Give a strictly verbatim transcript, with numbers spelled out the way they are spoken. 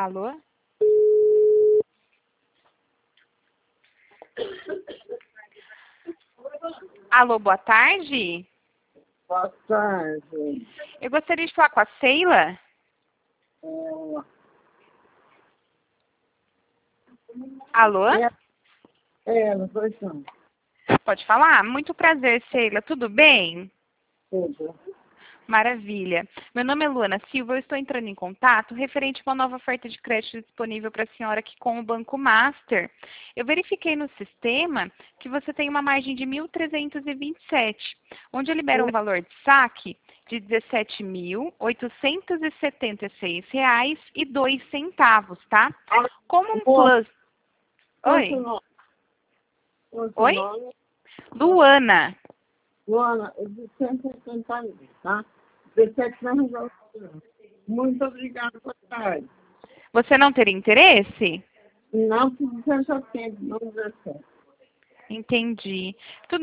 Alô? Alô, boa tarde. Boa tarde. Eu gostaria de falar com a Sheila. É, Alô? é, é, não foi não. Pode falar? Muito prazer, Sheila. Tudo bem? Tudo. Maravilha. Meu nome é Luana Silva, eu estou entrando em contato referente a uma nova oferta de crédito disponível para a senhora aqui com o Banco Master. Eu verifiquei no sistema que você tem uma margem de mil trezentos e vinte e sete, onde eu libero um valor de saque de dezessete mil oitocentos e setenta e seis reais e dois centavos, tá? Como um plus... Quanto Oi? nome? Quanto Oi? nome? Luana. Luana, eu de cento e sessenta mil, tá? dezessete não resolve não. Muito obrigada, boa tarde. Você não teria interesse? Não, se disser só tempo, não dezessete. Entendi. Tudo